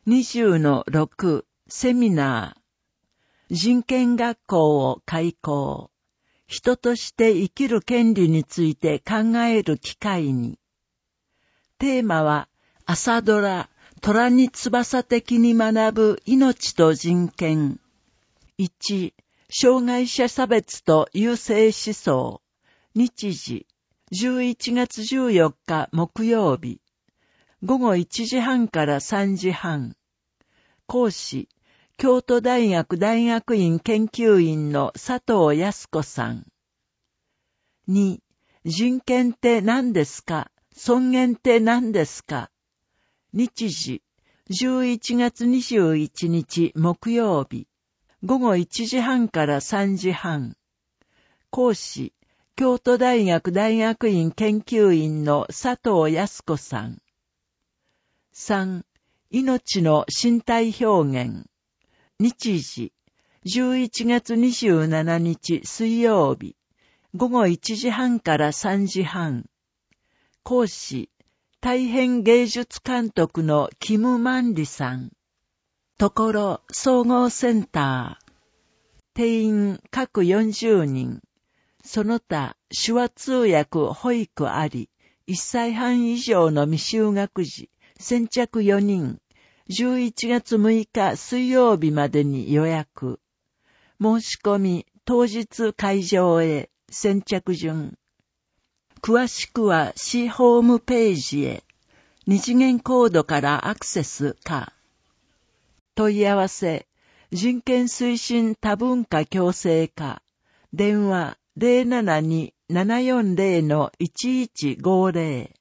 20-6 セミナー人権学校を開講。人として生きる権利について考える機会に。テーマは朝ドラ虎に翼的に学ぶ命と人権。1、障害者差別と優生思想。日時11月14日木曜日。午後1時半から3時半。講師、京都大学大学院研究員の佐藤康子さん。2、人権って何ですか？尊厳って何ですか？日時、11月21日木曜日。午後1時半から3時半。講師、京都大学大学院研究員の佐藤康子さん。3、命の身体表現。日時、11月27日水曜日。午後1時半から3時半。講師、大変芸術監督のキム・マンリさん。ところ総合センター。定員各40人。その他、手話通訳保育あり、1歳半以上の未就学児、先着4人。11月6日水曜日までに予約。申し込み、当日会場へ、先着順。詳しくは市ホームページへ、二次元コードからアクセスか。問い合わせ、人権推進多文化共生課、電話072-740-1150。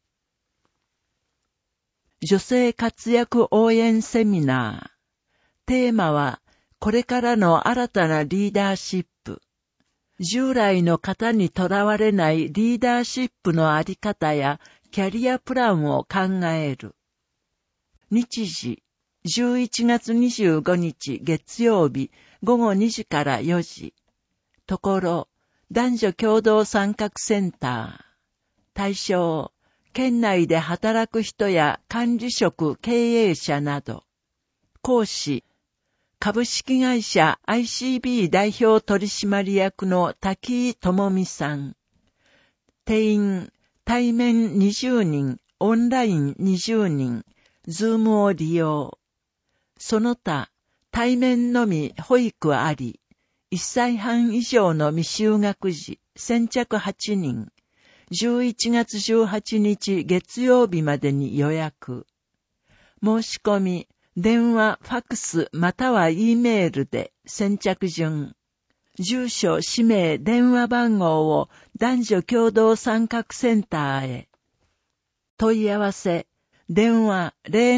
女性活躍応援セミナー。テーマは、これからの新たなリーダーシップ。従来の型にとらわれないリーダーシップのあり方やキャリアプランを考える。日時、11月25日月曜日午後2時から4時。ところ、男女共同参画センター。対象、県内で働く人や管理職経営者など。講師、株式会社 ICB 代表取締役の滝井智美さん。定員、対面20人、オンライン20人、ズームを利用。その他、対面のみ保育あり、1歳半以上の未就学児、先着8人。11月18日月曜日までに予約。申し込み、電話、ファクスまたは E メールで先着順。住所、氏名、電話番号を男女共同参画センターへ。問い合わせ、電話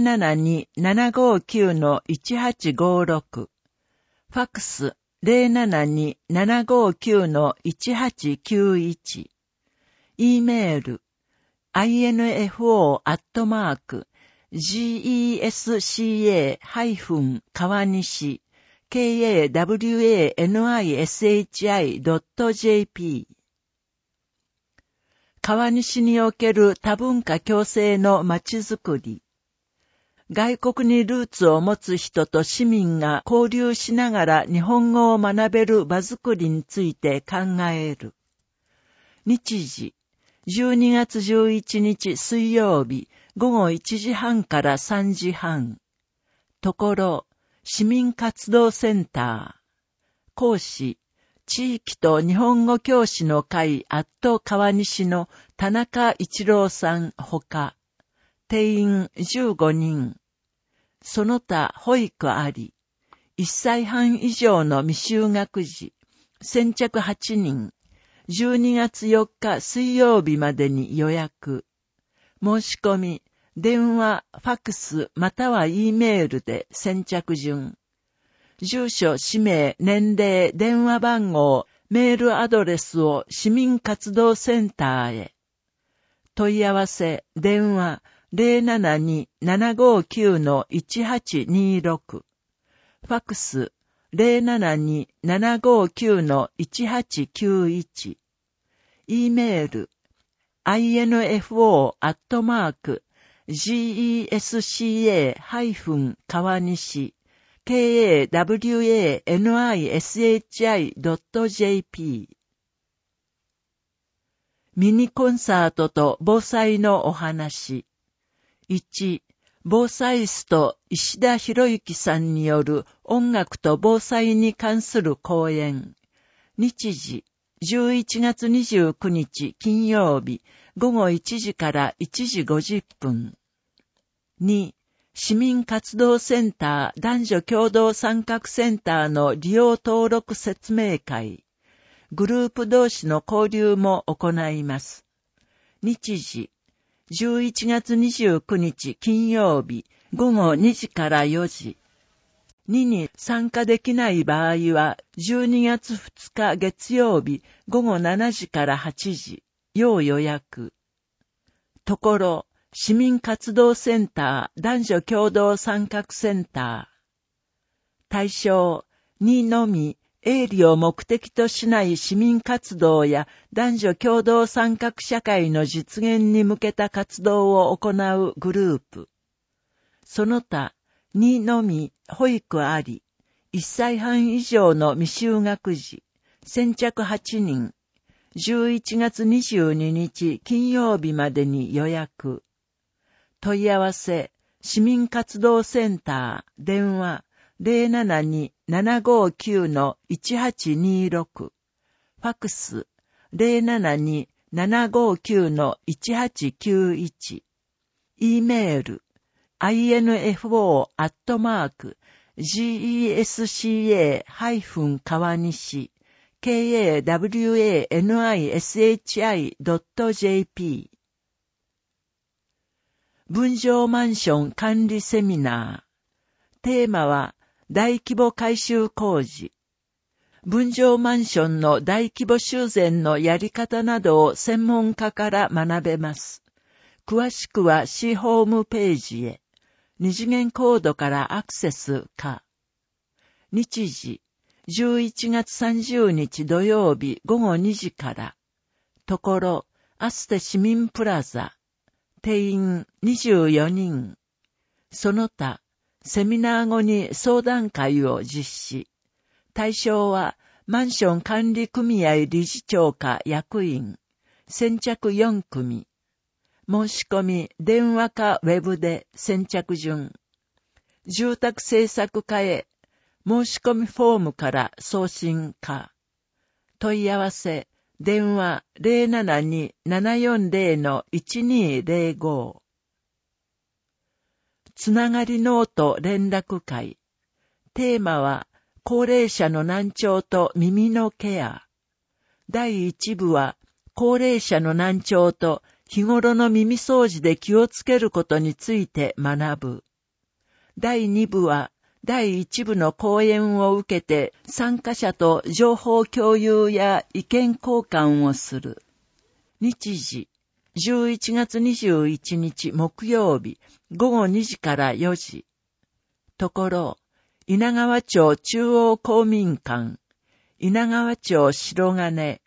072-759-1856。ファクス 072-759-1891。E メール、info@gesca-川西、kawanishi.jp。川西における多文化共生のまちづくり。外国にルーツを持つ人と市民が交流しながら日本語を学べる場づくりについて考える。日時、12月11日水曜日午後1時半から3時半。ところ、市民活動センター。講師、地域と日本語教師の会川西の田中一郎さんほか。定員15人。その他保育あり。1歳半以上の未就学児。先着8人。12月4日水曜日までに予約。申し込み、電話、ファクスまたは E メールで先着順。住所、氏名、年齢、電話番号、メールアドレスを市民活動センターへ。問い合わせ、電話 072-759-1826。ファクス 072-759-1891。E メール、info@ GESCA- 川西 KAWANISHI.jp ミニコンサートと防災のお話。1、防災スト石田博之さんによる音楽と防災に関する講演。日時、11月29日金曜日、午後1時から1時50分。2、市民活動センター男女共同参画センターの利用登録説明会。グループ同士の交流も行います。日時、11月29日金曜日、午後2時から4時。2に参加できない場合は、12月2日月曜日、午後7時から8時、要予約。ところ、市民活動センター男女共同参画センター。対象、2のみ、営利を目的としない市民活動や男女共同参画社会の実現に向けた活動を行うグループ。その他、2のみ、保育あり、1歳半以上の未就学児、先着8人、11月22日金曜日までに予約。問い合わせ、市民活動センター、電話、072-759-1826。ファクス、072-759-1891。E メール、info@gesca-川西 KAWANISHI.jp 分譲マンション管理セミナー。テーマは大規模改修工事。分譲マンションの大規模修繕のやり方などを専門家から学べます。詳しくは市ホームページへ。二次元コードからアクセスか。日時、11月30日土曜日午後2時から。ところ、アステ市民プラザ。定員24人。その他、セミナー後に相談会を実施。対象は、マンション管理組合理事長か役員。先着4組。申し込み、電話かウェブで先着順。住宅政策課へ、申し込みフォームから送信か。問い合わせ、電話 072-740-1205。つながりノート連絡会。テーマは、高齢者の難聴と耳のケア。第1部は、高齢者の難聴と日頃の耳掃除で気をつけることについて学ぶ。第2部は、第1部の講演を受けて参加者と情報共有や意見交換をする。日時、11月21日木曜日午後2時から4時。ところ、稲川町中央公民館、稲川町白金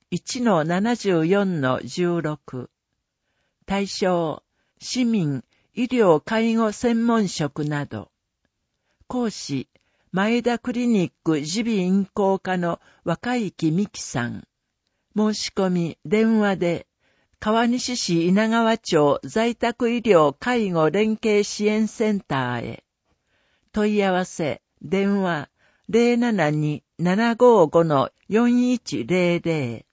1-74-16。対象、市民、医療介護専門職など。講師、前田クリニック耳鼻咽喉科の若池美希さん。申し込み、電話で、川西市稲川町在宅医療介護連携支援センターへ。問い合わせ、電話 072-755-4100。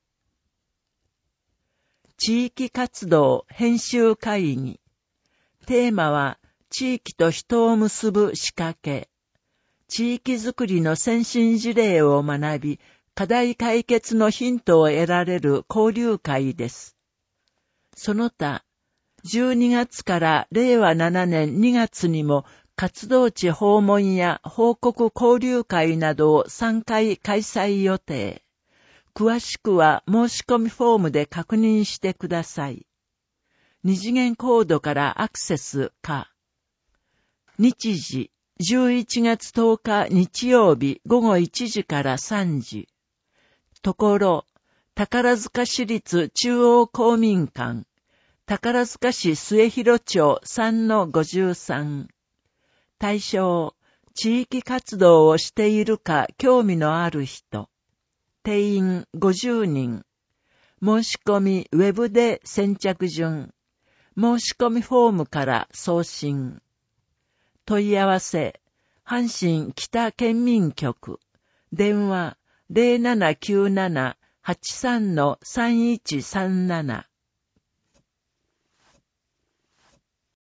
地域活動編集会議。テーマは、地域と人を結ぶ仕掛け。地域づくりの先進事例を学び、課題解決のヒントを得られる交流会です。その他、12月から令和7年2月にも活動地訪問や報告交流会などを3回開催予定。詳しくは申し込みフォームで確認してください。二次元コードからアクセスか。日時、11月10日日曜日午後1時から3時。ところ、宝塚市立中央公民館、 宝塚市末広町 3-53。対象、地域活動をしているか興味のある人。定員50人。申し込みウェブで先着順。申し込みフォームから送信。問い合わせ、阪神北県民局。電話 0797-83-3137